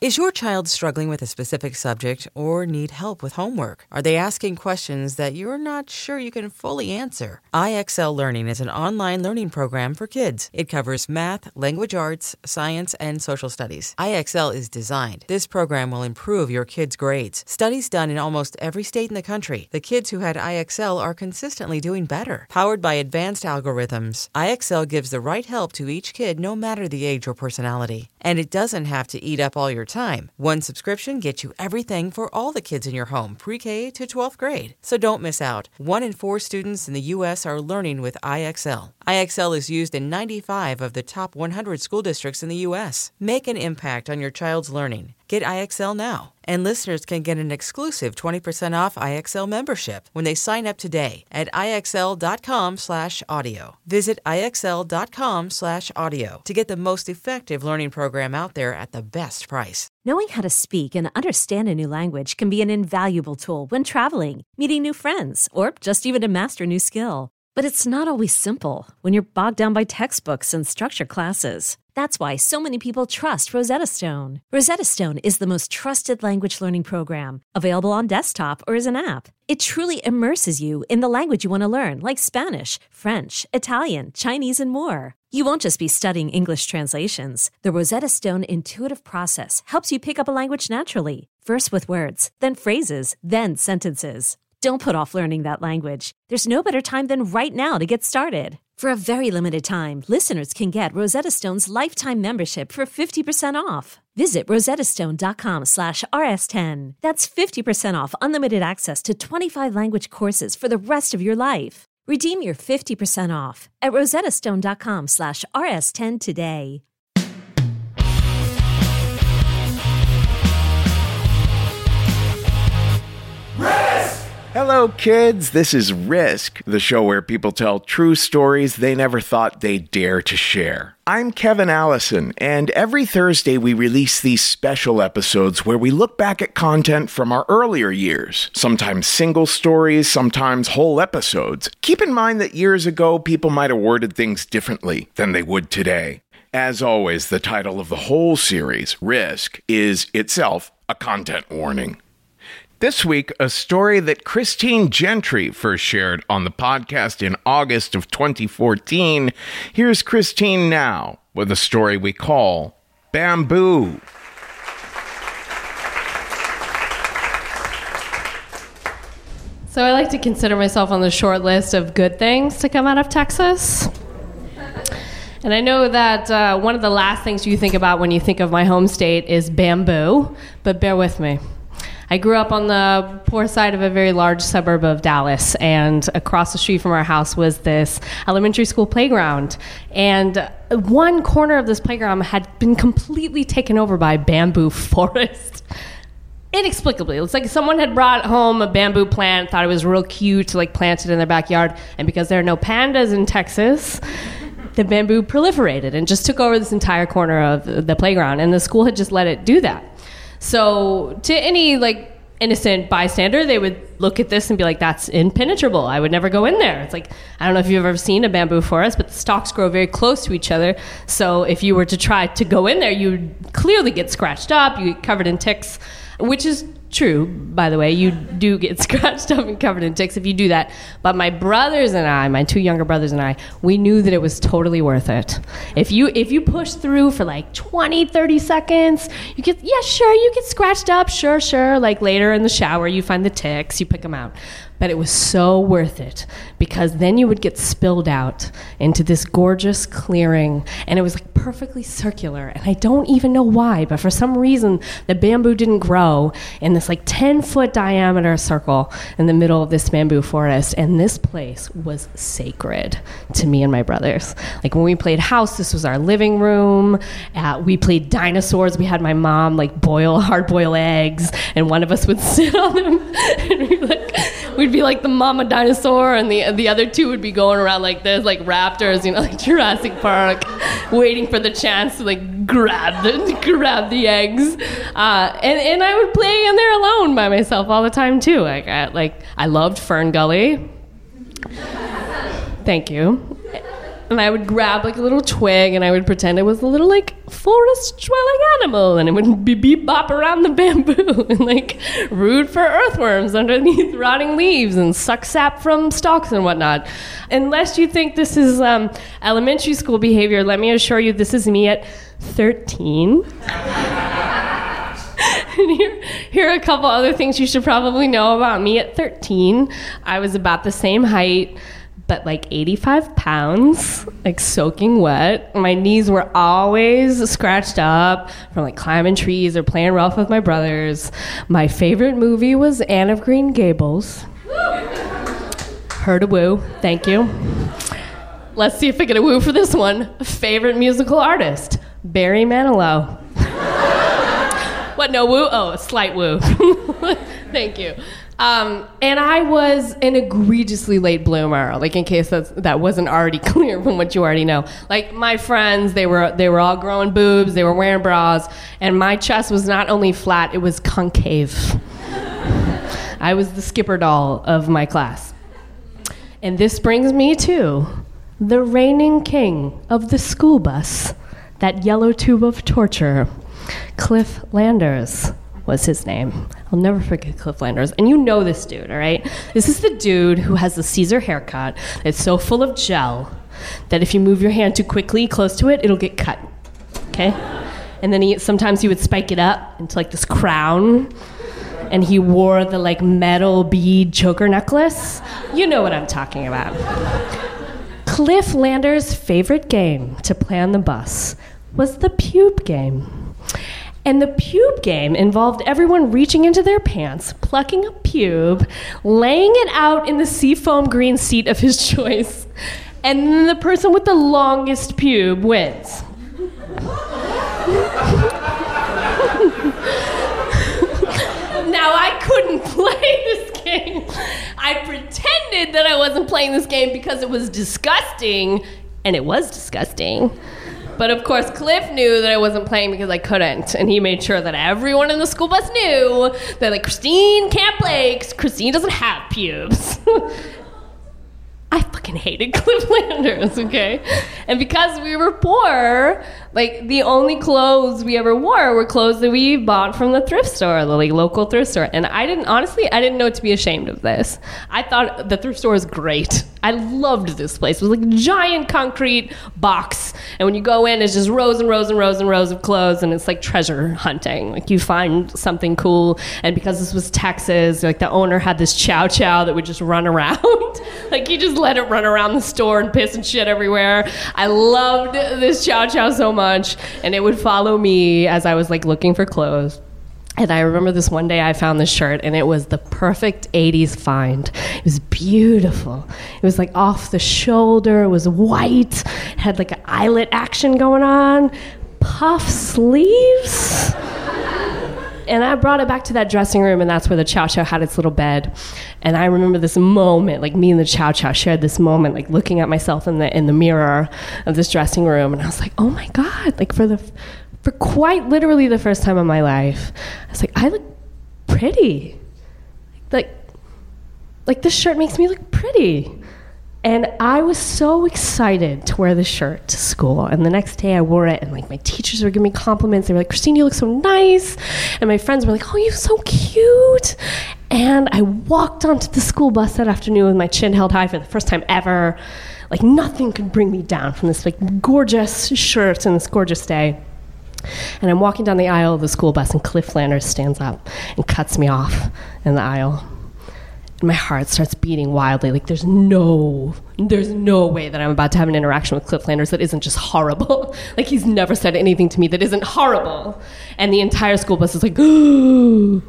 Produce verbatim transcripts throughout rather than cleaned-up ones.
Is your child struggling with a specific subject or need help with homework? Are they asking questions that you're not sure you can fully answer? I X L Learning is an online learning program for kids. It covers math, language arts, science, and social studies. I X L is designed. This program will improve your kids' grades. Studies done in almost every state in the country. The kids who had I X L are consistently doing better. Powered by advanced algorithms, I X L gives the right help to each kid no matter the age or personality. And it doesn't have to eat up all your time. One subscription gets you everything for all the kids in your home, pre-K to twelfth grade. So don't miss out. One in four students in the U S are learning with I X L. I X L is used in ninety-five of the top one hundred school districts in the U S. Make an impact on your child's learning. Get I X L now. And listeners can get an exclusive twenty percent off I X L membership when they sign up today at IXL.com slash audio. Visit IXL.com slash audio to get the most effective learning program out there at the best price. Knowing how to speak and understand a new language can be an invaluable tool when traveling, meeting new friends, or just even to master a new skill. But it's not always simple when you're bogged down by textbooks and structured classes. That's why so many people trust Rosetta Stone. Rosetta Stone is the most trusted language learning program, available on desktop or as an app. It truly immerses you in the language you want to learn, like Spanish, French, Italian, Chinese, and more. You won't just be studying English translations. The Rosetta Stone intuitive process helps you pick up a language naturally, first with words, then phrases, then sentences. Don't put off learning that language. There's no better time than right now to get started. For a very limited time, listeners can get Rosetta Stone's lifetime membership for fifty percent off. Visit rosettastone.com slash rs10. That's fifty percent off unlimited access to twenty-five language courses for the rest of your life. Redeem your fifty percent off at rosettastone.com slash rs10 today. Hello, kids. This is Risk, the show where people tell true stories they never thought they'd dare to share. I'm Kevin Allison, and every Thursday we release these special episodes where we look back at content from our earlier years, sometimes single stories, sometimes whole episodes. Keep in mind that years ago, people might have worded things differently than they would today. As always, the title of the whole series, Risk, is itself a content warning. This week, a story that Christine Gentry first shared on the podcast in August of twenty fourteen. Here's Christine now with a story we call Bamboo. So I like to consider myself on the short list of good things to come out of Texas. And I know that uh, one of the last things you think about when you think of my home state is bamboo, but bear with me. I grew up on the poor side of a very large suburb of Dallas, and across the street from our house was this elementary school playground. And one corner of this playground had been completely taken over by bamboo forest. Inexplicably. It's like someone had brought home a bamboo plant, thought it was real cute to like plant it in their backyard, and because there are no pandas in Texas, the bamboo proliferated and just took over this entire corner of the playground, and the school had just let it do that. So to any like innocent bystander, they would look at this and be like, that's impenetrable. I would never go in there. It's like, I don't know if you've ever seen a bamboo forest, but the stalks grow very close to each other. So if you were to try to go in there, you'd clearly get scratched up, you get covered in ticks, which is true, by the way. You do get scratched up and covered in ticks if you do that. But my brothers and I, my two younger brothers and I, we knew that it was totally worth it. If you if you push through for like twenty, thirty seconds, you get, yeah, sure, you get scratched up, sure, sure. Like later in the shower, you find the ticks, you pick them out. But it was so worth it because then you would get spilled out into this gorgeous clearing, and it was like perfectly circular. And I don't even know why, but for some reason, the bamboo didn't grow in this like ten foot diameter circle in the middle of this bamboo forest. And this place was sacred to me and my brothers. Like when we played house, this was our living room. Uh, we played dinosaurs. We had my mom like boil, hard boil eggs, and one of us would sit on them and we'd like, we'd be like the mama dinosaur, and the the other two would be going around like this, like raptors, you know, like Jurassic Park, waiting for the chance to like grab the grab the eggs. Uh, and and I would play in there alone by myself all the time too. Like I, like I loved Fern Gully. Thank you. and I would grab like a little twig and I would pretend it was a little like forest dwelling animal, and it would be beep bop around the bamboo and like root for earthworms underneath rotting leaves and suck sap from stalks and whatnot. Unless you think this is um, elementary school behavior, let me assure you this is me at thirteen. And here, here are a couple other things you should probably know about me at thirteen. I was about the same height, but like eighty-five pounds, like soaking wet. My knees were always scratched up from like climbing trees or playing rough with my brothers. My favorite movie was Anne of Green Gables. Heard a woo, thank you. Let's see if I get a woo for this one. Favorite musical artist, Barry Manilow. What, no woo? Oh, a slight woo. Thank you. Um, and I was an egregiously late bloomer, like in case that's, that wasn't already clear from what you already know. Like my friends, they were they were all growing boobs, they were wearing bras, and my chest was not only flat, it was concave. I was the Skipper doll of my class. And this brings me to the reigning king of the school bus, that yellow tube of torture. Cliff Landers was his name. I'll never forget Cliff Landers. And you know this dude, all right? This is the dude who has the Caesar haircut. It's so full of gel that if you move your hand too quickly close to it, it'll get cut, okay? And then he, sometimes he would spike it up into like this crown, and he wore the like metal bead choker necklace. You know what I'm talking about. Cliff Landers' favorite game to play on the bus was the pube game. And the pube game involved everyone reaching into their pants, plucking a pube, laying it out in the seafoam green seat of his choice, and then the person with the longest pube wins. Now, I couldn't play this game. I pretended that I wasn't playing this game because it was disgusting, and it was disgusting. But of course, Cliff knew that I wasn't playing because I couldn't, and he made sure that everyone in the school bus knew that, like, Christine can't play because Christine doesn't have pubes. I fucking hated Cliff Landers, okay? And because we were poor, like, the only clothes we ever wore were clothes that we bought from the thrift store, the like, local thrift store. And I didn't, honestly, I didn't know to be ashamed of this. I thought the thrift store was great. I loved this place. It was like a giant concrete box. And when you go in, it's just rows and rows and rows and rows of clothes, and it's like treasure hunting. Like, you find something cool. And because this was Texas, like, the owner had this chow chow that would just run around. Like, he just let it run around the store and piss and shit everywhere. I loved this chow chow so much, and it would follow me as I was like looking for clothes. And I remember this one day I found this shirt, and it was the perfect eighties find. It was beautiful. It was like off the shoulder. It was white. It had like an eyelet action going on. Puff sleeves. And I brought it back to that dressing room, and that's where the Chow Chow had its little bed. And I remember this moment, like me and the Chow Chow shared this moment, like looking at myself in the in the mirror of this dressing room, and I was like, oh my God, like for the for quite literally the first time in my life, I was like, I look pretty. Like, like this shirt makes me look pretty. And I was so excited to wear this shirt to school. And the next day I wore it, and like my teachers were giving me compliments. They were like, Christine, you look so nice. And my friends were like, oh, you're so cute. And I walked onto the school bus that afternoon with my chin held high for the first time ever. Like, nothing could bring me down from this like gorgeous shirt and this gorgeous day. And I'm walking down the aisle of the school bus, and Cliff Landers stands up and cuts me off in the aisle. My heart starts beating wildly. Like, there's no, there's no way that I'm about to have an interaction with Cliff Landers that isn't just horrible. Like, he's never said anything to me that isn't horrible. And the entire school bus is like, ooh,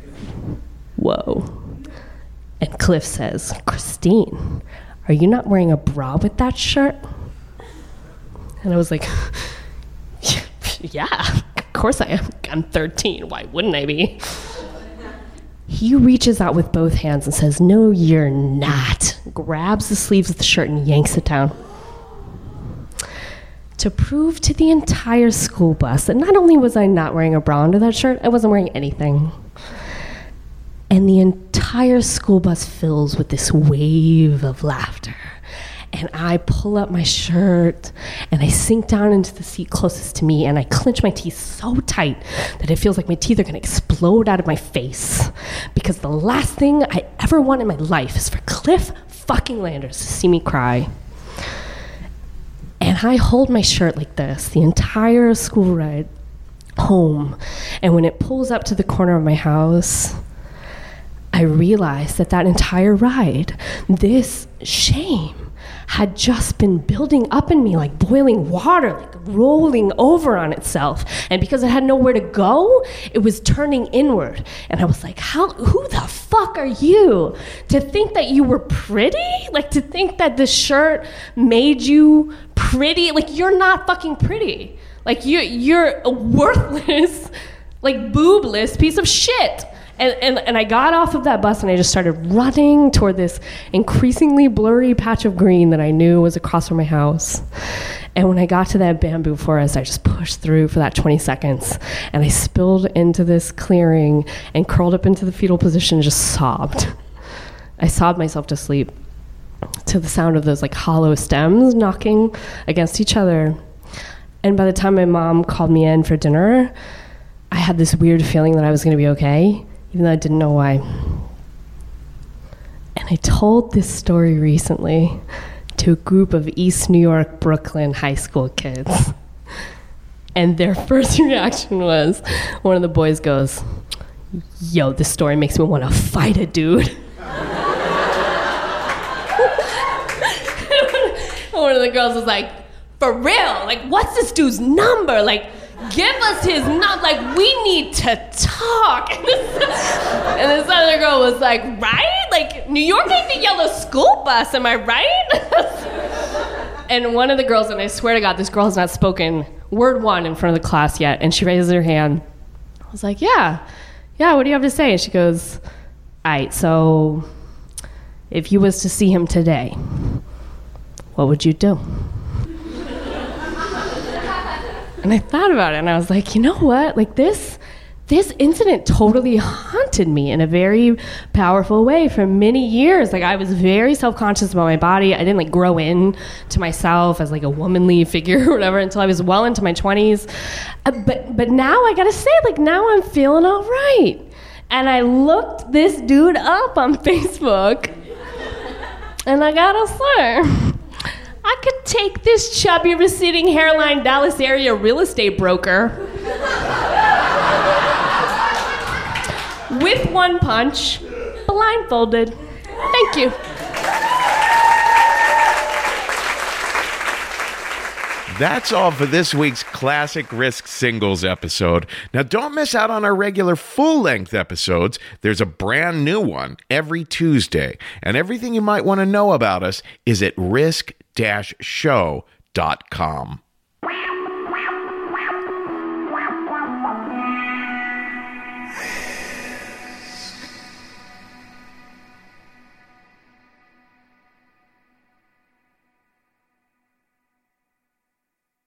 whoa. And Cliff says, Christine, are you not wearing a bra with that shirt? And I was like, yeah, of course I am. I'm thirteen. Why wouldn't I be? He reaches out with both hands and says, no, you're not. Grabs the sleeves of the shirt and yanks it down. To prove to the entire school bus that not only was I not wearing a bra under that shirt, I wasn't wearing anything. And the entire school bus fills with this wave of laughter. And I pull up my shirt and I sink down into the seat closest to me and I clench my teeth so tight that it feels like my teeth are gonna explode out of my face. Because the last thing I ever want in my life is for Cliff fucking Landers to see me cry. And I hold my shirt like this the entire school ride home. And when it pulls up to the corner of my house, I realized that that entire ride, this shame had just been building up in me like boiling water, like rolling over on itself. And because it had nowhere to go, it was turning inward. And I was like, how, who the fuck are you to think that you were pretty? Like to think that this shirt made you pretty? Like you're not fucking pretty. Like you, you're a worthless, like boobless piece of shit. And, and and I got off of that bus and I just started running toward this increasingly blurry patch of green that I knew was across from my house. And when I got to that bamboo forest, I just pushed through for that twenty seconds. And I spilled into this clearing and curled up into the fetal position and just sobbed. I sobbed myself to sleep to the sound of those like hollow stems knocking against each other. And by the time my mom called me in for dinner, I had this weird feeling that I was going to be okay, even though I didn't know why. And I told this story recently to a group of East New York, Brooklyn high school kids. And their first reaction was, one of the boys goes, "Yo, this story makes me want to fight a dude." One of the girls was like, "For real? Like, what's this dude's number? Like, give us his number. Like, we need to talk." And this, and this other girl was like, "Right? Like, New York ain't the yellow school bus, am I right?" And one of the girls, and I swear to God, this girl has not spoken word one in front of the class yet, and she raises her hand. I was like, yeah, yeah, what do you have to say? And she goes, "All right, so if you was to see him today, what would you do?" And I thought about it, and I was like, you know what? Like, this this incident totally haunted me in a very powerful way for many years. Like, I was very self-conscious about my body. I didn't, like, grow in to myself as, like, a womanly figure or whatever until I was well into my twenties. Uh, but, but now I gotta say, like, now I'm feeling all right. And I looked this dude up on Facebook, and I gotta say, I could take this chubby, receding hairline Dallas area real estate broker with one punch, blindfolded. Thank you. That's all for this week's Classic Risk Singles episode. Now, don't miss out on our regular full-length episodes. There's a brand new one every Tuesday. And everything you might want to know about us is at risk dash show dot com.